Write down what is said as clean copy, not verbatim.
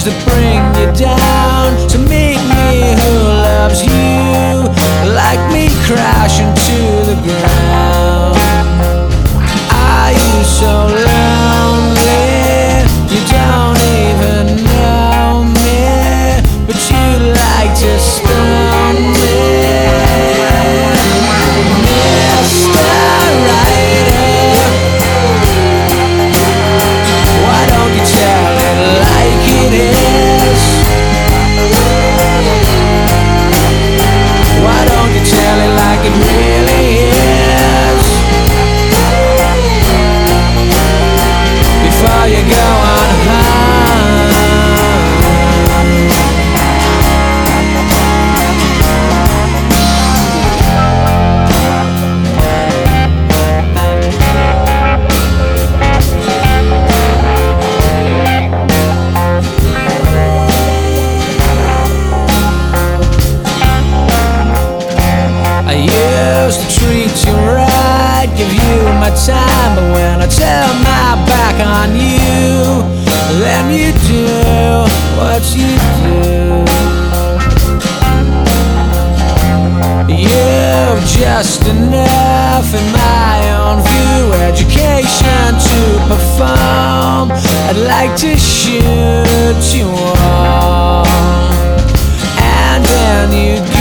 that bring you down, to meet me who loves you like me, crashing to the ground. Are you so lonely? You don't even know me, but you like to stone me. Mr. Writer, why don't you tell it like it is? Why don't you tell it like it really is? Before you go on home. I used to treat you right, give you my time, but when I turn my back on you, then you do what you do. You've just enough in my own view, education to perform. I'd like to shoot you all, and then you